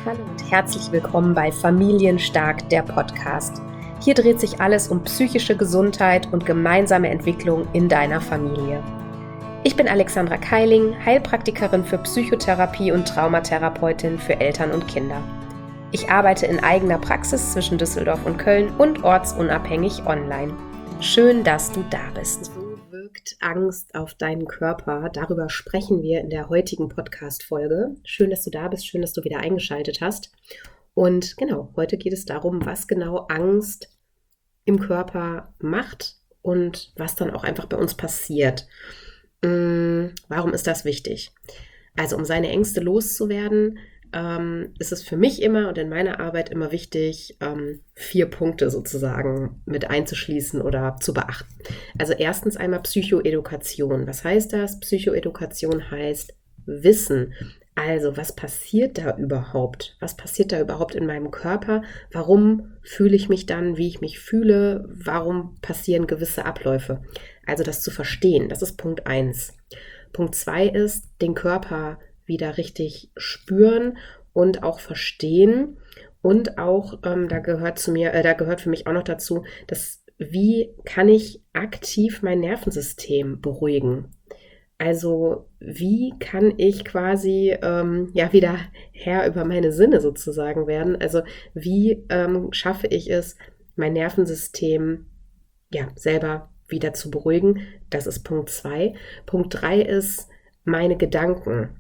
Hallo und herzlich willkommen bei Familienstark, der Podcast. Hier dreht sich alles um psychische Gesundheit und gemeinsame Entwicklung in deiner Familie. Ich bin Alexandra Keiling, Heilpraktikerin für Psychotherapie und Traumatherapeutin für Eltern und Kinder. Ich arbeite in eigener Praxis zwischen Düsseldorf und Köln und ortsunabhängig online. Schön, dass du da bist. So wirkt Angst auf deinen Körper. Darüber sprechen wir in der heutigen Podcast-Folge. Schön, dass du da bist, schön, dass du wieder eingeschaltet hast. Und genau, heute geht es darum, was genau Angst im Körper macht und was dann auch einfach bei uns passiert. Warum ist das wichtig? Also, um seine Ängste loszuwerden, ist es für mich immer und in meiner Arbeit immer wichtig, 4 Punkte sozusagen mit einzuschließen oder zu beachten. Also erstens einmal Psychoedukation. Was heißt das? Psychoedukation heißt Wissen. Also was passiert da überhaupt? Was passiert da überhaupt in meinem Körper? Warum fühle ich mich dann, wie ich mich fühle? Warum passieren gewisse Abläufe? Also das zu verstehen, das ist Punkt 1. Punkt 2 ist, den Körper wieder richtig spüren und auch verstehen. Und auch, da gehört für mich auch noch dazu, wie kann ich aktiv mein Nervensystem beruhigen? Also wie kann ich quasi wieder Herr über meine Sinne sozusagen werden? Also wie schaffe ich es, mein Nervensystem selber wieder zu beruhigen? Das ist Punkt 2. Punkt 3 ist meine Gedanken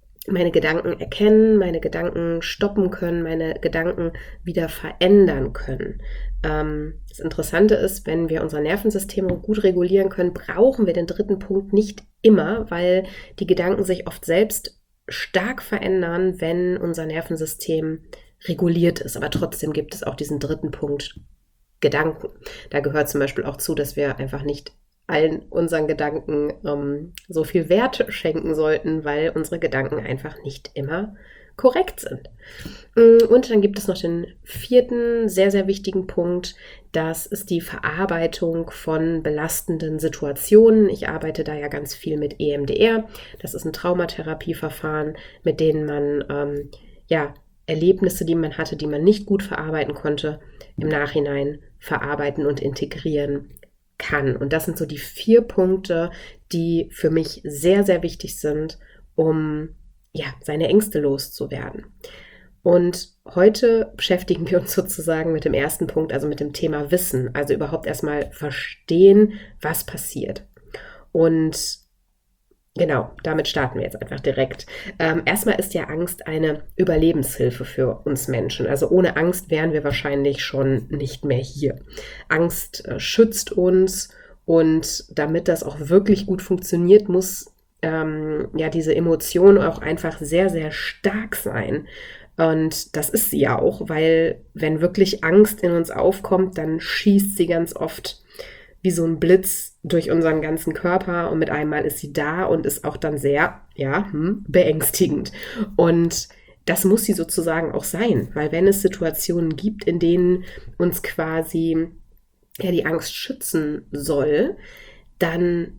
erkennen, meine Gedanken stoppen können, meine Gedanken wieder verändern können. Das Interessante ist, wenn wir unser Nervensystem gut regulieren können, brauchen wir den 3. Punkt nicht immer, weil die Gedanken sich oft selbst stark verändern, wenn unser Nervensystem reguliert ist. Aber trotzdem gibt es auch diesen 3. Punkt, Gedanken. Da gehört zum Beispiel auch zu, dass wir einfach nicht allen unseren Gedanken so viel Wert schenken sollten, weil unsere Gedanken einfach nicht immer korrekt sind. Und dann gibt es noch den 4. sehr, sehr wichtigen Punkt. Das ist die Verarbeitung von belastenden Situationen. Ich arbeite da ja ganz viel mit EMDR. Das ist ein Traumatherapieverfahren, mit denen man Erlebnisse, die man hatte, die man nicht gut verarbeiten konnte, im Nachhinein verarbeiten und integrieren kann. Und das sind so die 4 Punkte, die für mich sehr, sehr wichtig sind, um seine Ängste loszuwerden. Und heute beschäftigen wir uns sozusagen mit dem 1. Punkt, also mit dem Thema Wissen, also überhaupt erstmal verstehen, was passiert. Und genau, damit starten wir jetzt einfach direkt. Erstmal ist ja Angst eine Überlebenshilfe für uns Menschen. Also ohne Angst wären wir wahrscheinlich schon nicht mehr hier. Angst schützt uns und damit das auch wirklich gut funktioniert, muss diese Emotion auch einfach sehr, sehr stark sein. Und das ist sie ja auch, weil wenn wirklich Angst in uns aufkommt, dann schießt sie ganz oft wie so ein Blitz durch unseren ganzen Körper und mit einmal ist sie da und ist auch dann sehr, beängstigend. Und das muss sie sozusagen auch sein, weil wenn es Situationen gibt, in denen uns quasi die Angst schützen soll, dann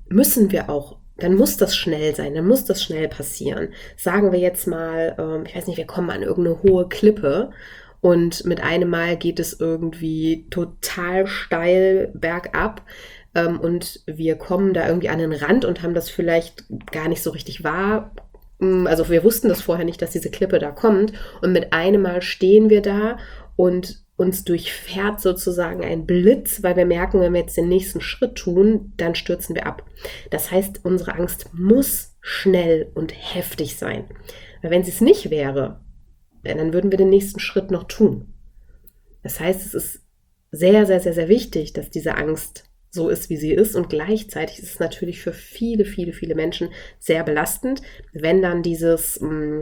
muss das schnell sein, dann muss das schnell passieren. Sagen wir jetzt mal, ich weiß nicht, wir kommen an irgendeine hohe Klippe und mit einem Mal geht es irgendwie total steil bergab und wir kommen da irgendwie an den Rand und haben das vielleicht gar nicht so richtig wahr. Also wir wussten das vorher nicht, dass diese Klippe da kommt und mit einem Mal stehen wir da und uns durchfährt sozusagen ein Blitz, weil wir merken, wenn wir jetzt den nächsten Schritt tun, dann stürzen wir ab. Das heißt, unsere Angst muss schnell und heftig sein. Weil wenn sie es nicht wäre, dann würden wir den nächsten Schritt noch tun. Das heißt, es ist sehr, sehr, sehr, sehr wichtig, dass diese Angst so ist, wie sie ist. Und gleichzeitig ist es natürlich für viele, viele, viele Menschen sehr belastend, wenn dann dieses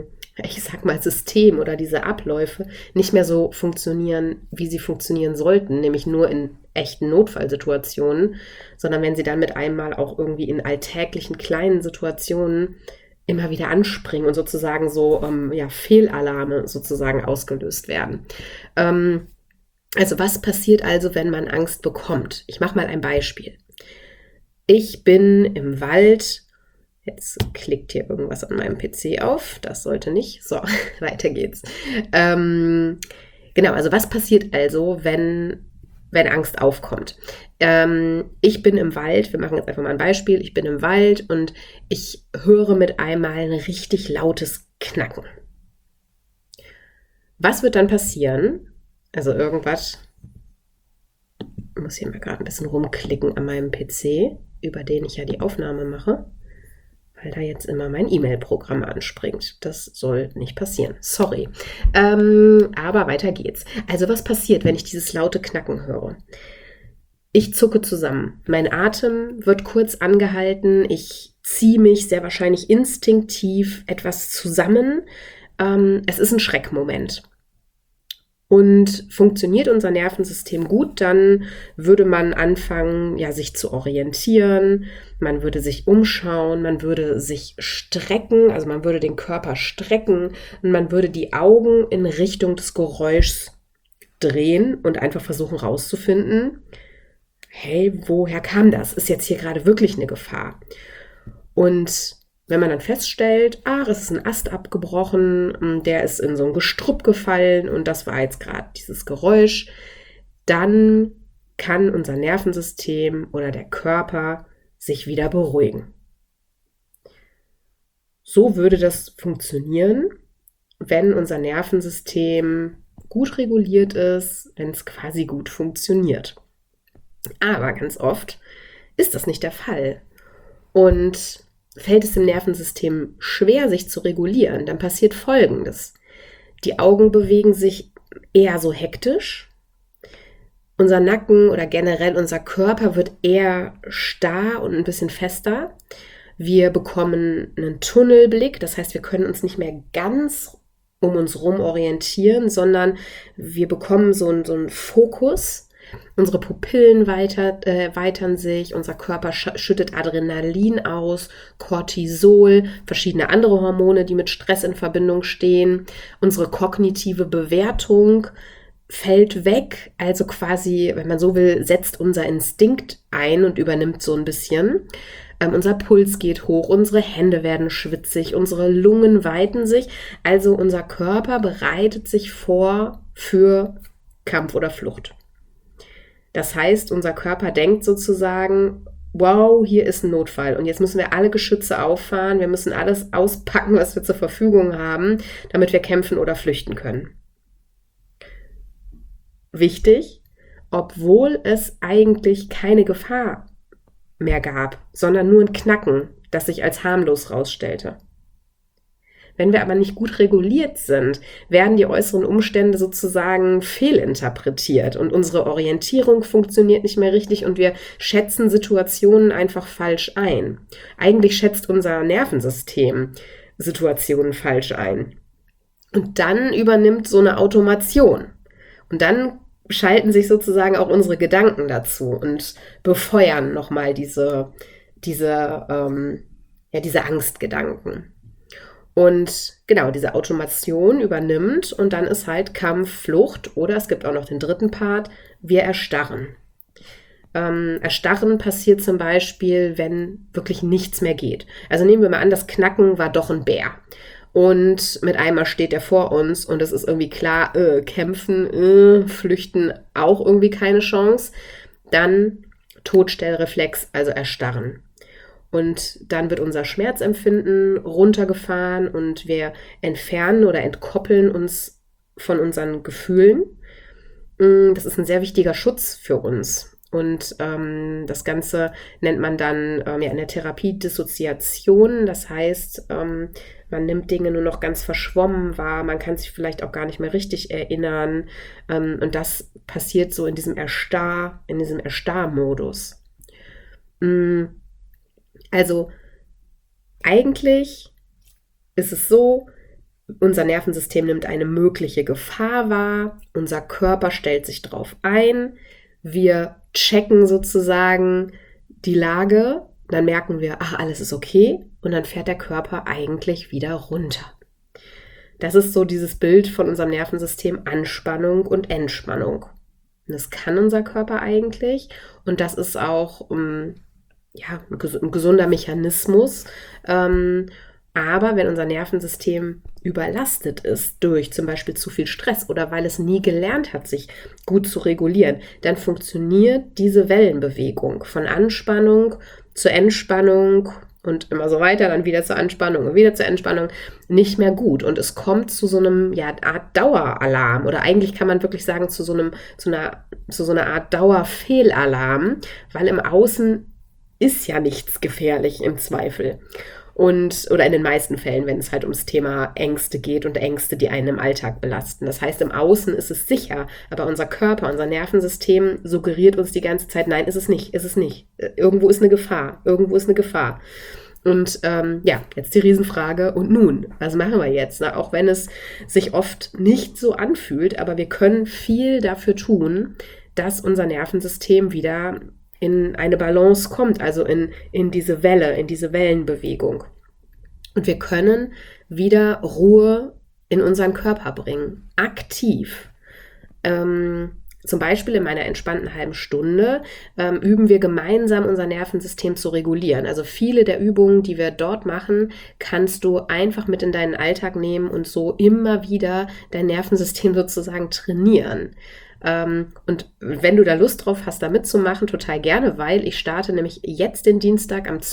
System oder diese Abläufe nicht mehr so funktionieren, wie sie funktionieren sollten, nämlich nur in echten Notfallsituationen, sondern wenn sie dann mit einmal auch irgendwie in alltäglichen kleinen Situationen immer wieder anspringen und sozusagen so Fehlalarme sozusagen ausgelöst werden. Also was passiert also, wenn man Angst bekommt? Ich mache mal ein Beispiel. Ich bin im Wald, Jetzt klickt hier irgendwas an meinem PC auf. Das sollte nicht. So, weiter geht's. Genau, also was passiert also, wenn Angst aufkommt? Ich bin im Wald, wir machen jetzt einfach mal ein Beispiel. Ich bin im Wald und ich höre mit einmal ein richtig lautes Knacken. Was wird dann passieren? Also irgendwas, ich muss hier mal gerade ein bisschen rumklicken an meinem PC, über den ich ja die Aufnahme mache, weil da jetzt immer mein E-Mail-Programm anspringt. Das soll nicht passieren. Sorry. Aber weiter geht's. Also was passiert, wenn ich dieses laute Knacken höre? Ich zucke zusammen. Mein Atem wird kurz angehalten. Ich ziehe mich sehr wahrscheinlich instinktiv etwas zusammen. Es ist ein Schreckmoment. Und funktioniert unser Nervensystem gut, dann würde man anfangen, ja, sich zu orientieren, man würde sich umschauen, man würde sich strecken, also man würde den Körper strecken und man würde die Augen in Richtung des Geräuschs drehen und einfach versuchen rauszufinden, hey, woher kam das? Ist jetzt hier gerade wirklich eine Gefahr? Und wenn man dann feststellt, es ist ein Ast abgebrochen, der ist in so ein Gestrüpp gefallen und das war jetzt gerade dieses Geräusch, dann kann unser Nervensystem oder der Körper sich wieder beruhigen. So würde das funktionieren, wenn unser Nervensystem gut reguliert ist, wenn es quasi gut funktioniert. Aber ganz oft ist das nicht der Fall. Und fällt es dem Nervensystem schwer, sich zu regulieren, dann passiert Folgendes. Die Augen bewegen sich eher so hektisch. Unser Nacken oder generell unser Körper wird eher starr und ein bisschen fester. Wir bekommen einen Tunnelblick, das heißt, wir können uns nicht mehr ganz um uns rum orientieren, sondern wir bekommen so einen Fokus. Unsere Pupillen weitern sich, unser Körper schüttet Adrenalin aus, Cortisol, verschiedene andere Hormone, die mit Stress in Verbindung stehen. Unsere kognitive Bewertung fällt weg, also quasi, wenn man so will, setzt unser Instinkt ein und übernimmt so ein bisschen. Unser Puls geht hoch, unsere Hände werden schwitzig, unsere Lungen weiten sich, also unser Körper bereitet sich vor für Kampf oder Flucht. Das heißt, unser Körper denkt sozusagen, wow, hier ist ein Notfall und jetzt müssen wir alle Geschütze auffahren, wir müssen alles auspacken, was wir zur Verfügung haben, damit wir kämpfen oder flüchten können. Wichtig, obwohl es eigentlich keine Gefahr mehr gab, sondern nur ein Knacken, das sich als harmlos rausstellte. Wenn wir aber nicht gut reguliert sind, werden die äußeren Umstände sozusagen fehlinterpretiert und unsere Orientierung funktioniert nicht mehr richtig und wir schätzen Situationen einfach falsch ein. Eigentlich schätzt unser Nervensystem Situationen falsch ein. Und dann übernimmt so eine Automation. Und dann schalten sich sozusagen auch unsere Gedanken dazu und befeuern nochmal diese Angstgedanken. Und genau, diese Automation übernimmt und dann ist halt Kampf, Flucht oder es gibt auch noch den dritten Part, wir erstarren. Erstarren passiert zum Beispiel, wenn wirklich nichts mehr geht. Also nehmen wir mal an, das Knacken war doch ein Bär. Und mit einmal steht er vor uns und es ist irgendwie klar, kämpfen, flüchten auch irgendwie keine Chance. Dann Todstellreflex, also erstarren. Und dann wird unser Schmerzempfinden runtergefahren und wir entfernen oder entkoppeln uns von unseren Gefühlen. Das ist ein sehr wichtiger Schutz für uns. Und das Ganze nennt man dann in der Therapie Dissoziation. Das heißt, man nimmt Dinge nur noch ganz verschwommen wahr. Man kann sich vielleicht auch gar nicht mehr richtig erinnern. Und das passiert so in diesem Erstarrmodus. Also eigentlich ist es so, unser Nervensystem nimmt eine mögliche Gefahr wahr, unser Körper stellt sich drauf ein, wir checken sozusagen die Lage, dann merken wir, alles ist okay und dann fährt der Körper eigentlich wieder runter. Das ist so dieses Bild von unserem Nervensystem Anspannung und Entspannung. Und das kann unser Körper eigentlich und das ist auch ein gesunder Mechanismus. Aber wenn unser Nervensystem überlastet ist durch zum Beispiel zu viel Stress oder weil es nie gelernt hat, sich gut zu regulieren, dann funktioniert diese Wellenbewegung von Anspannung zur Entspannung und immer so weiter, dann wieder zur Anspannung und wieder zur Entspannung nicht mehr gut. Und es kommt zu so einem Art Daueralarm oder eigentlich kann man wirklich sagen zu so einer Art Dauerfehlalarm, weil im Außen ist ja nichts gefährlich im Zweifel. Oder in den meisten Fällen, wenn es halt ums Thema Ängste geht und Ängste, die einen im Alltag belasten. Das heißt, im Außen ist es sicher, aber unser Körper, unser Nervensystem suggeriert uns die ganze Zeit, nein, ist es nicht. Irgendwo ist eine Gefahr, Und jetzt die Riesenfrage, und nun, was machen wir jetzt? Na, auch wenn es sich oft nicht so anfühlt, aber wir können viel dafür tun, dass unser Nervensystem wieder in eine Balance kommt, also in diese Welle, in diese Wellenbewegung. Und wir können wieder Ruhe in unseren Körper bringen, aktiv. Zum Beispiel in meiner entspannten halben Stunde üben wir gemeinsam unser Nervensystem zu regulieren. Also viele der Übungen, die wir dort machen, kannst du einfach mit in deinen Alltag nehmen und so immer wieder dein Nervensystem sozusagen trainieren. Und wenn du da Lust drauf hast, da mitzumachen, total gerne, weil ich starte nämlich jetzt den Dienstag am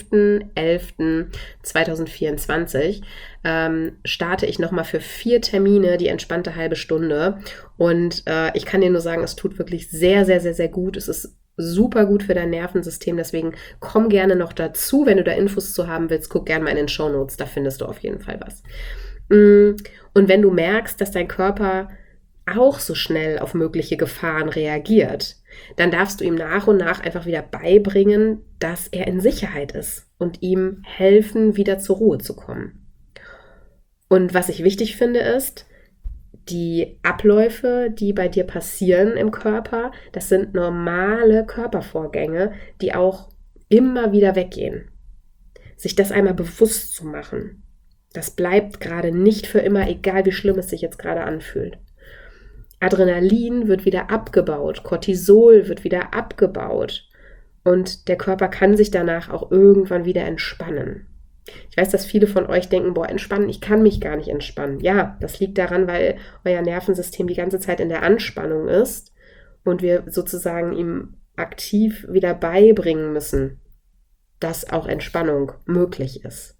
12.11.2024 starte ich nochmal für 4 Termine die entspannte halbe Stunde und ich kann dir nur sagen, es tut wirklich sehr, sehr, sehr, sehr gut. Es ist super gut für dein Nervensystem, deswegen komm gerne noch dazu, wenn du da Infos zu haben willst, guck gerne mal in den Shownotes, da findest du auf jeden Fall was. Und wenn du merkst, dass dein Körper auch so schnell auf mögliche Gefahren reagiert, dann darfst du ihm nach und nach einfach wieder beibringen, dass er in Sicherheit ist und ihm helfen, wieder zur Ruhe zu kommen. Und was ich wichtig finde, ist, die Abläufe, die bei dir passieren im Körper, das sind normale Körpervorgänge, die auch immer wieder weggehen. Sich das einmal bewusst zu machen, das bleibt gerade nicht für immer, egal wie schlimm es sich jetzt gerade anfühlt. Adrenalin wird wieder abgebaut, Cortisol wird wieder abgebaut und der Körper kann sich danach auch irgendwann wieder entspannen. Ich weiß, dass viele von euch denken, entspannen, ich kann mich gar nicht entspannen. Ja, das liegt daran, weil euer Nervensystem die ganze Zeit in der Anspannung ist und wir sozusagen ihm aktiv wieder beibringen müssen, dass auch Entspannung möglich ist.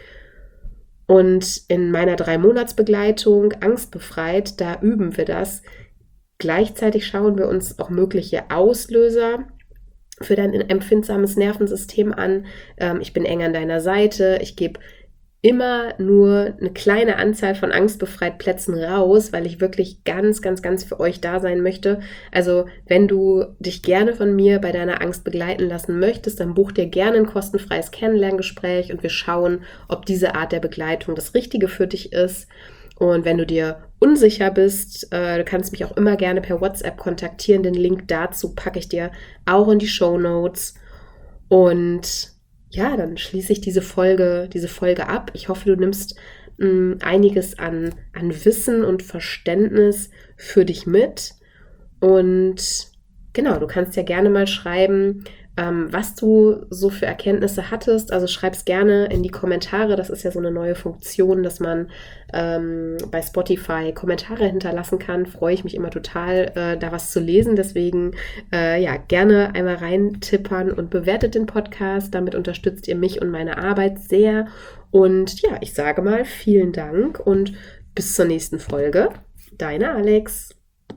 Und in meiner 3-Monats-Begleitung Angstbefreit, da üben wir das. Gleichzeitig schauen wir uns auch mögliche Auslöser für dein empfindsames Nervensystem an. Ich bin eng an deiner Seite. Ich gebe immer nur eine kleine Anzahl von angstbefreit Plätzen raus, weil ich wirklich ganz, ganz, ganz für euch da sein möchte. Also wenn du dich gerne von mir bei deiner Angst begleiten lassen möchtest, dann buch dir gerne ein kostenfreies Kennenlerngespräch und wir schauen, ob diese Art der Begleitung das Richtige für dich ist. Und wenn du dir unsicher bist, du kannst mich auch immer gerne per WhatsApp kontaktieren. Den Link dazu packe ich dir auch in die Shownotes. Und ja, dann schließe ich diese Folge ab. Ich hoffe, du nimmst einiges an Wissen und Verständnis für dich mit. Und genau, du kannst ja gerne mal schreiben, was du so für Erkenntnisse hattest. Also schreib's gerne in die Kommentare. Das ist ja so eine neue Funktion, dass man bei Spotify Kommentare hinterlassen kann. Freue ich mich immer total, da was zu lesen. Deswegen gerne einmal reintippern und bewertet den Podcast. Damit unterstützt ihr mich und meine Arbeit sehr. Und ja, ich sage mal vielen Dank und bis zur nächsten Folge. Deine Alex.